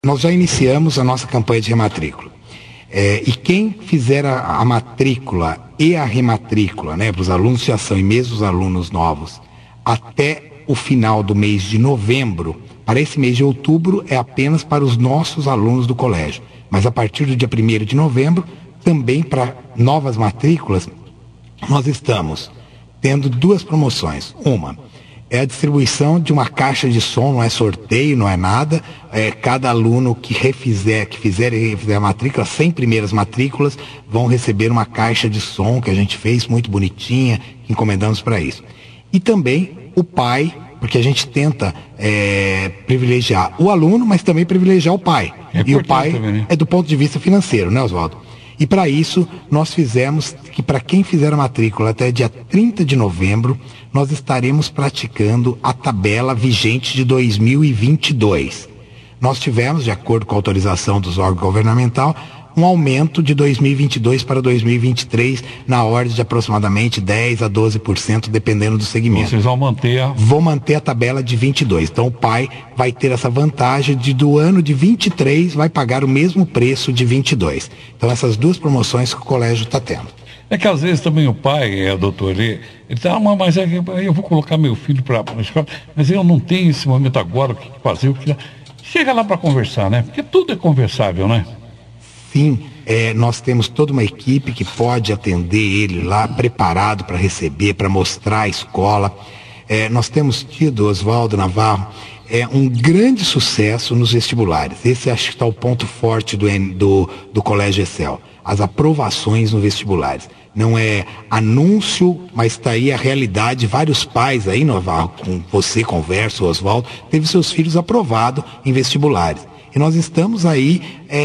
Nós já iniciamos a nossa campanha de rematrícula. E quem fizer a matrícula e a rematrícula, né, para os alunos de ação e mesmo os alunos novos, até o final do mês de novembro, para esse mês de outubro é apenas para os nossos alunos do colégio. Mas a partir do dia 1º de novembro, também para novas matrículas, nós estamos tendo duas promoções. Uma é a distribuição de uma caixa de som, não é sorteio, não é nada. Cada aluno que fizer a matrícula, 100 primeiras matrículas, vão receber uma caixa de som que a gente fez, muito bonitinha, que encomendamos para isso. E também o pai, porque a gente tenta privilegiar o aluno, mas também privilegiar o pai. E o pai também, né? É do ponto de vista financeiro, né, Oswaldo? E para isso, nós fizemos que para quem fizer a matrícula até dia 30 de novembro, nós estaremos praticando a tabela vigente de 2022. Nós tivemos, de acordo com a autorização dos órgãos governamentais, um aumento de 2022 para 2023 na ordem de aproximadamente 10% a 12%, dependendo do segmento. Vocês vão manter Vou manter a tabela de 22. Então o pai vai ter essa vantagem de do ano de 23 vai pagar o mesmo preço de 22. Então essas duas promoções que o colégio está tendo. É que às vezes também o pai, doutor, ele tá, mas eu vou colocar meu filho para a escola, mas eu não tenho esse momento agora, o que fazer, chega lá para conversar, né? Porque tudo é conversável, né? Sim, nós temos toda uma equipe que pode atender ele lá, preparado para receber, para mostrar a escola. Nós temos tido, Oswaldo Navarro, um grande sucesso nos vestibulares. Esse acho que está o ponto forte do Colégio Excel. As aprovações nos vestibulares. Não é anúncio, mas está aí a realidade. Vários pais aí, Navarro, com você conversa, Oswaldo, teve seus filhos aprovados em vestibulares. E nós estamos aí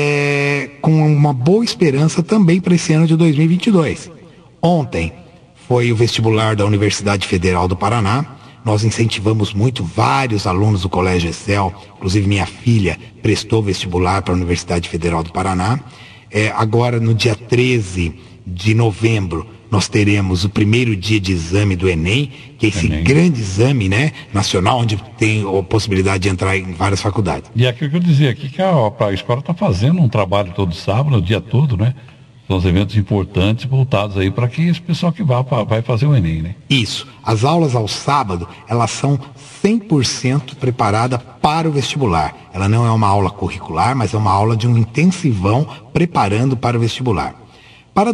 com uma boa esperança também para esse ano de 2022. Ontem foi o vestibular da Universidade Federal do Paraná. Nós incentivamos muito vários alunos do Colégio Excel, inclusive minha filha prestou vestibular para a Universidade Federal do Paraná. Agora, no dia 13 de novembro, nós teremos o primeiro dia de exame do Enem, que é esse grande exame, né, nacional, onde tem a possibilidade de entrar em várias faculdades. E aquilo que eu dizia aqui, que a escola está fazendo um trabalho todo sábado, o dia todo, né? São os eventos importantes voltados aí para que esse pessoal que vai fazer o Enem, né? Isso. As aulas ao sábado, elas são 100% preparadas para o vestibular. Ela não é uma aula curricular, mas é uma aula de um intensivão preparando para o vestibular. Para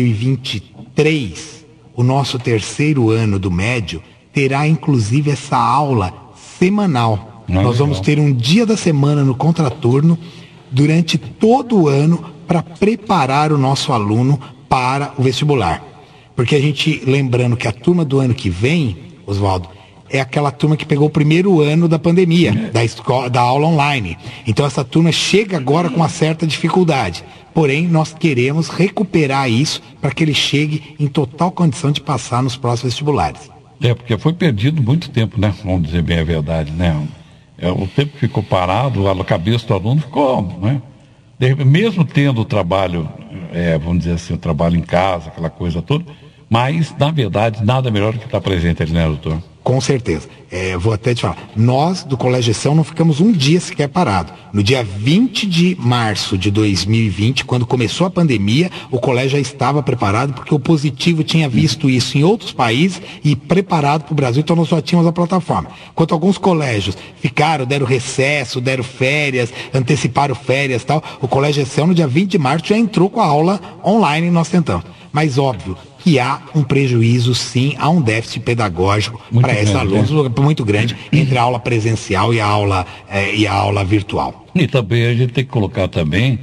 2023, o nosso terceiro ano do médio terá inclusive essa aula semanal. Nós vamos ter um dia da semana no contraturno durante todo o ano para preparar o nosso aluno para o vestibular. Porque a gente, lembrando que a turma do ano que vem, Oswaldo, é aquela turma que pegou o primeiro ano da pandemia, da aula online. Então essa turma chega agora com uma certa dificuldade. Porém, nós queremos recuperar isso para que ele chegue em total condição de passar nos próximos vestibulares. Porque foi perdido muito tempo, né? Vamos dizer bem a verdade, né? O tempo que ficou parado, a cabeça do aluno ficou, né? Mesmo tendo o trabalho, vamos dizer assim, o trabalho em casa, aquela coisa toda, mas, na verdade, nada melhor do que estar presente ali, né, doutor? Com certeza. Vou até te falar. Nós, do Colégio Excel, não ficamos um dia sequer parado. No dia 20 de março de 2020, quando começou a pandemia, o colégio já estava preparado, porque o Positivo tinha visto isso em outros países e preparado para o Brasil, então nós só tínhamos a plataforma. Enquanto alguns colégios deram recesso, deram férias, anteciparam férias e tal, o Colégio Excel, no dia 20 de março, já entrou com a aula online e nós tentamos. Mas, óbvio, que há um prejuízo, sim, há um déficit pedagógico para esses alunos muito grande entre a aula presencial e a aula virtual. E também a gente tem que colocar também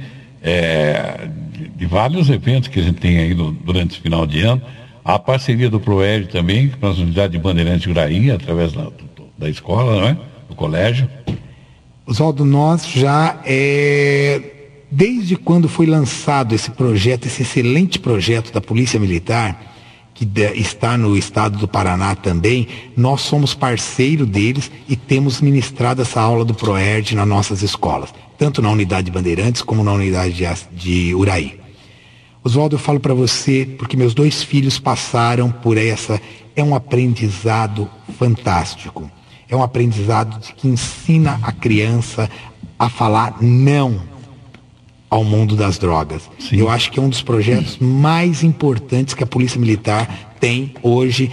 de vários eventos que a gente tem aí durante o final de ano, a parceria do PROERD também, com a unidade de Bandeirantes de Uraí, através da escola, não é? Do colégio. Oswaldo, nós já desde quando foi lançado esse projeto, esse excelente projeto da Polícia Militar, que está no estado do Paraná também, nós somos parceiro deles e temos ministrado essa aula do PROERD nas nossas escolas, tanto na unidade de Bandeirantes como na unidade de Uraí. Oswaldo, eu falo para você, porque meus dois filhos passaram por é um aprendizado fantástico. É um aprendizado que ensina a criança a falar não ao mundo das drogas. Sim. Eu acho que é um dos projetos mais importantes que a Polícia Militar tem hoje,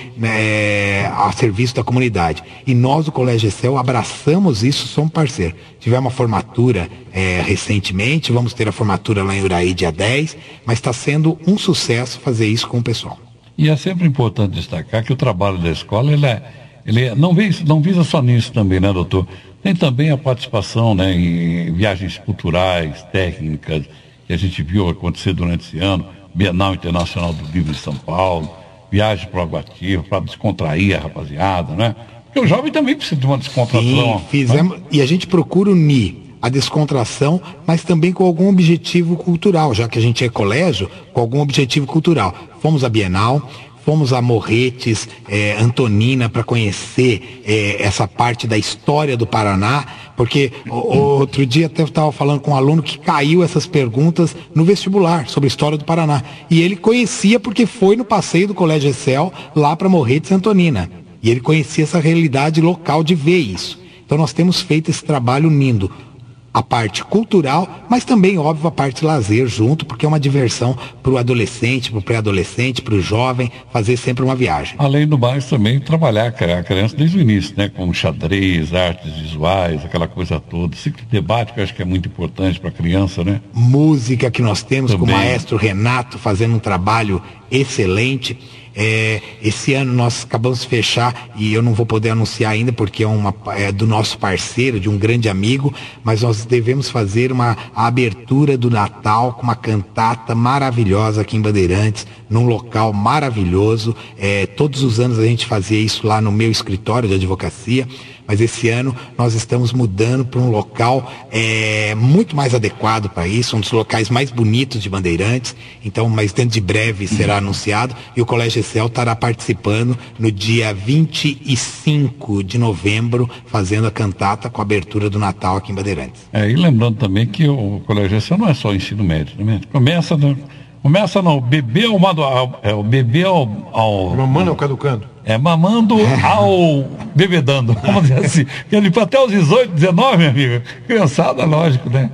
a serviço da comunidade. E nós, do Colégio Excel, abraçamos isso, somos parceiros. Tivemos uma formatura recentemente, vamos ter a formatura lá em Uraí, dia 10, mas está sendo um sucesso fazer isso com o pessoal. E é sempre importante destacar que o trabalho da escola, não visa só nisso também, né, doutor? Tem também a participação, né, em viagens culturais, técnicas, que a gente viu acontecer durante esse ano, Bienal Internacional do Livro em São Paulo, viagem para o Água Ativa, para descontrair a rapaziada, né? Porque o jovem também precisa de uma descontração. Sim, fizemos, né? E a gente procura unir a descontração, mas também com algum objetivo cultural, já que a gente é colégio, com algum objetivo cultural. Fomos à Bienal, fomos a Morretes, Antonina, para conhecer essa parte da história do Paraná, porque outro dia até estava falando com um aluno que caiu essas perguntas no vestibular sobre a história do Paraná. E ele conhecia porque foi no passeio do Colégio Excel lá para Morretes e Antonina. E ele conhecia essa realidade local de ver isso. Então nós temos feito esse trabalho unindo a parte cultural, mas também, óbvio, a parte lazer junto, porque é uma diversão para o adolescente, para o pré-adolescente, para o jovem, fazer sempre uma viagem. Além do mais, também trabalhar a criança desde o início, né? Com xadrez, artes visuais, aquela coisa toda. Ciclo de debate, que eu acho que é muito importante para a criança, né? Música que nós temos também, com o maestro Renato fazendo um trabalho excelente. Esse ano nós acabamos de fechar, e eu não vou poder anunciar ainda porque é do nosso parceiro, de um grande amigo, mas nós devemos fazer a abertura do Natal com uma cantata maravilhosa aqui em Bandeirantes, num local maravilhoso. Todos os anos a gente fazia isso lá no meu escritório de advocacia, mas esse ano nós estamos mudando para um local muito mais adequado para isso, um dos locais mais bonitos de Bandeirantes. Então, mas dentro de breve será anunciado, e o Colégio Excel estará participando no dia 25 de novembro, fazendo a cantata com a abertura do Natal aqui em Bandeirantes. E lembrando também que o Colégio Excel não é só ensino médio, né? Começa no bebê ao bebê ao mamando ao caducando. Mamando ao bebedando, vamos dizer assim. Ele até os 18, 19, meu amigo, criançada, lógico, né?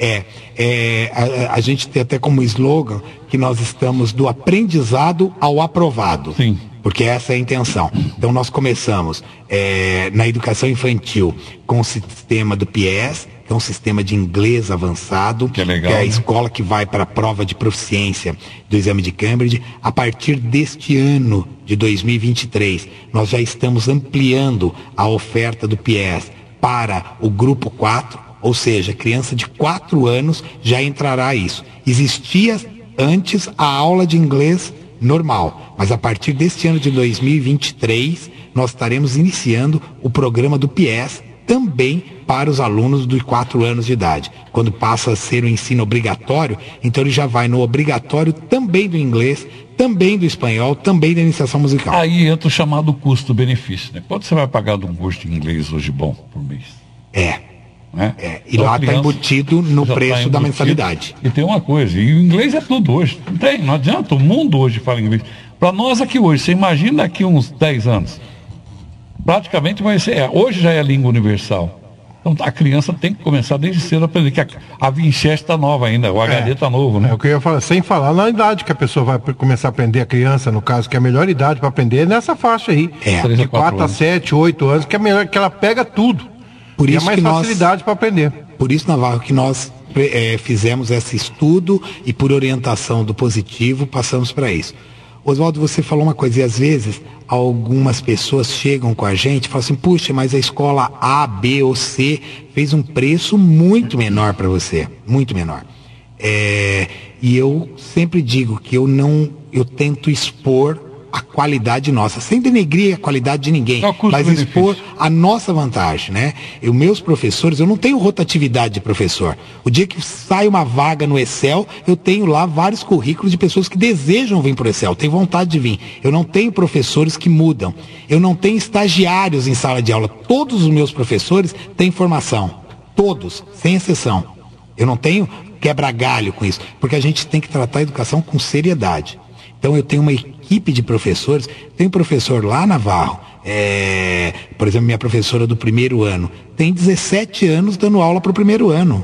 A gente tem até como slogan que nós estamos do aprendizado ao aprovado. Sim. Porque essa é a intenção. Então nós começamos na educação infantil com o sistema do PIES, que é um sistema de inglês avançado, que é legal, que é a né? escola que vai para a prova de proficiência do exame de Cambridge. A partir deste ano de 2023, nós já estamos ampliando a oferta do PIES para o grupo 4, ou seja, criança de 4 anos já entrará isso. Existia antes a aula de inglês normal, mas a partir deste ano de 2023 nós estaremos iniciando o programa do PIES também para os alunos de 4 anos de idade. Quando passa a ser o ensino obrigatório, então ele já vai no obrigatório também do inglês, também do espanhol, também da iniciação musical. Aí entra o chamado custo-benefício, né? Quanto você vai pagar de um curso de inglês hoje bom por mês? Né? E lá está embutido no preço da mensalidade. E tem uma coisa, e o inglês é tudo hoje. Não adianta, o mundo hoje fala inglês. Para nós aqui hoje, você imagina daqui uns 10 anos, praticamente vai ser, hoje já é a língua universal. Então a criança tem que começar desde cedo a aprender, que a Winchester está nova ainda, o HD está novo, né? É o que eu ia falar, sem falar na idade que a pessoa vai começar a aprender, a criança, no caso, que é a melhor idade para aprender é nessa faixa aí. De 4 a 7, 8 anos, que é melhor, que ela pega tudo. Por isso mais facilidade para aprender. Por isso, Navarro, que nós fizemos esse estudo e por orientação do Positivo passamos para isso. Oswaldo, você falou uma coisa, e às vezes algumas pessoas chegam com a gente e falam assim, puxa, mas a escola A, B ou C fez um preço muito menor para você, muito menor. E eu sempre digo que eu tento expor a qualidade nossa, sem denegrir a qualidade de ninguém, mas expor a nossa vantagem, né? Meus professores, eu não tenho rotatividade de professor. O dia que sai uma vaga no Excel, eu tenho lá vários currículos de pessoas que desejam vir para o Excel, têm vontade de vir. Eu não tenho professores que mudam. Eu não tenho estagiários em sala de aula. Todos os meus professores têm formação. Todos, sem exceção. Eu não tenho quebra-galho com isso, porque a gente tem que tratar a educação com seriedade. Então eu tenho uma equipe de professores, tem um professor lá na Navarro, por exemplo, minha professora do primeiro ano, tem 17 anos dando aula para o primeiro ano.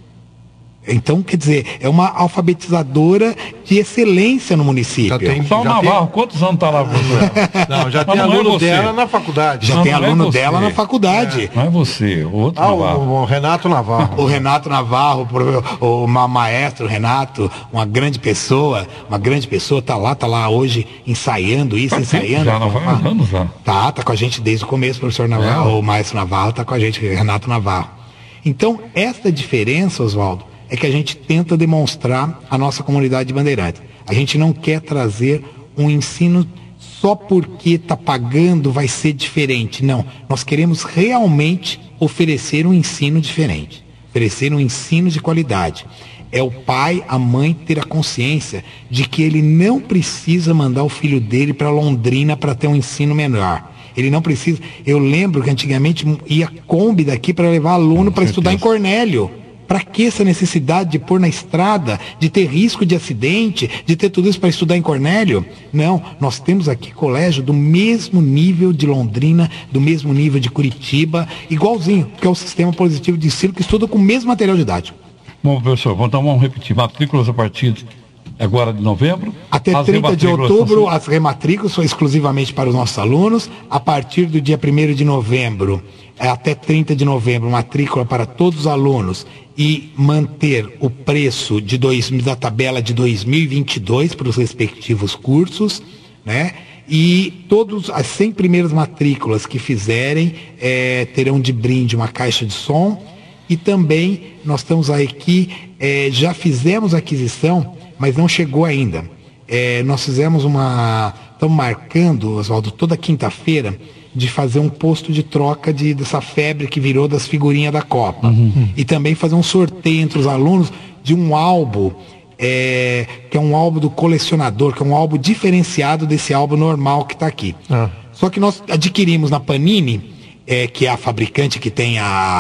Então, quer dizer, é uma alfabetizadora de excelência no município. Só o Navarro, quantos anos está lá? Não, já tem aluno dela na faculdade. Já tem aluno dela na faculdade. Não é você, o outro Navarro. O Renato Navarro. O Renato Navarro, o maestro Renato, uma grande pessoa, está lá hoje ensaiando isso, ensaiando. Já, anos já. Tá com a gente desde o começo, o professor Navarro, o maestro Navarro está com a gente, Renato Navarro. Então, essa diferença, Oswaldo, é que a gente tenta demonstrar à nossa comunidade de Bandeirantes. A gente não quer trazer um ensino só porque está pagando vai ser diferente. Não, nós queremos realmente oferecer um ensino diferente, oferecer um ensino de qualidade. É o pai, a mãe ter a consciência de que ele não precisa mandar o filho dele para Londrina para ter um ensino melhor. Ele não precisa. Eu lembro que antigamente ia Kombi daqui para levar aluno para estudar em Cornélio. Para que essa necessidade de pôr na estrada, de ter risco de acidente, de ter tudo isso para estudar em Cornélio? Não, nós temos aqui colégio do mesmo nível de Londrina, do mesmo nível de Curitiba, igualzinho, que é o sistema positivo de ensino, que estuda com o mesmo material didático. Bom, professor, vamos repetir. Matrículas a partir agora de novembro? Até 30 de outubro, as rematrículas são exclusivamente para os nossos alunos. A partir do dia 1º de novembro, até 30 de novembro, matrícula para todos os alunos e manter o preço da tabela de 2022 para os respectivos cursos, né? E todas as 100 primeiras matrículas que fizerem terão de brinde uma caixa de som. E também nós estamos aqui, já fizemos a aquisição, mas não chegou ainda. Nós fizemos estamos marcando, Oswaldo, toda quinta-feira, de fazer um posto de troca dessa febre que virou das figurinhas da Copa. E também fazer um sorteio entre os alunos de um álbum, que é um álbum do colecionador, que é um álbum diferenciado desse álbum normal que está aqui. Só que nós adquirimos na Panini, que é a fabricante que tem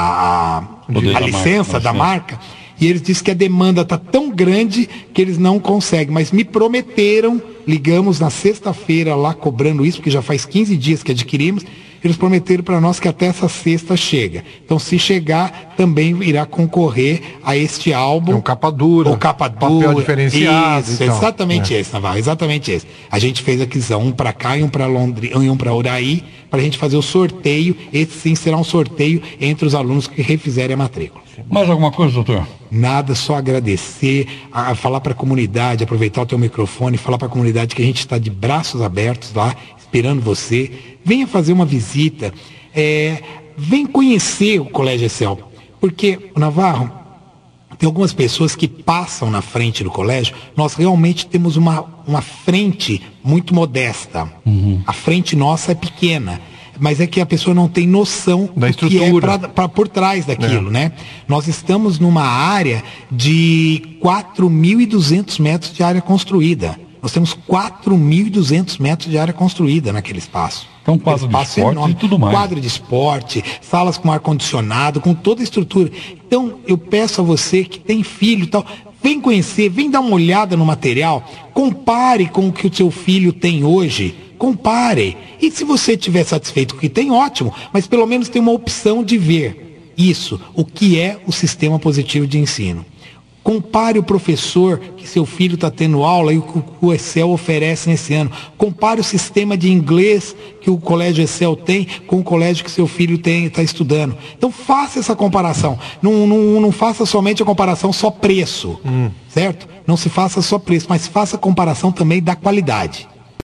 a licença da marca, e eles disseram que a demanda está tão grande que eles não conseguem, mas me prometeram, ligamos na sexta-feira lá cobrando isso, porque já faz 15 dias que adquirimos, eles prometeram para nós que até essa sexta chega. Então, se chegar, também irá concorrer a este álbum. É um capa dura. O capa dura. Papel diferenciado. Isso, então. Exatamente esse, Navarro, exatamente esse. A gente fez aquisição, um para cá e um para Londrina, e um para Uraí, para a gente fazer o sorteio. Esse sim será um sorteio entre os alunos que refizerem a matrícula. Mais alguma coisa, doutor? Nada, só agradecer, falar para a comunidade, aproveitar o teu microfone, falar para a comunidade que a gente está de braços abertos lá, esperando você. Venha fazer uma visita, vem conhecer o Colégio Excel, porque, Navarro, tem algumas pessoas que passam na frente do colégio, nós realmente temos uma frente muito modesta. A frente nossa é pequena, mas é que a pessoa não tem noção da estrutura que é por trás daquilo, né? Nós estamos numa área de 4.200 metros de área construída. Nós temos 4.200 metros de área construída naquele espaço. Então, quadro de esporte e tudo mais. Quadro de esporte, salas com ar-condicionado, com toda a estrutura. Então, eu peço a você que tem filho e tal, vem conhecer, vem dar uma olhada no material, compare com o que o seu filho tem hoje. Compare. E se você estiver satisfeito com o que tem, ótimo. Mas pelo menos tem uma opção de ver isso, o que é o sistema positivo de ensino. Compare o professor que seu filho está tendo aula e o que o Excel oferece nesse ano. Compare o sistema de inglês que o Colégio Excel tem com o colégio que seu filho está estudando. Então faça essa comparação. Não faça somente a comparação só preço, certo? Não se faça só preço, mas faça a comparação também da qualidade.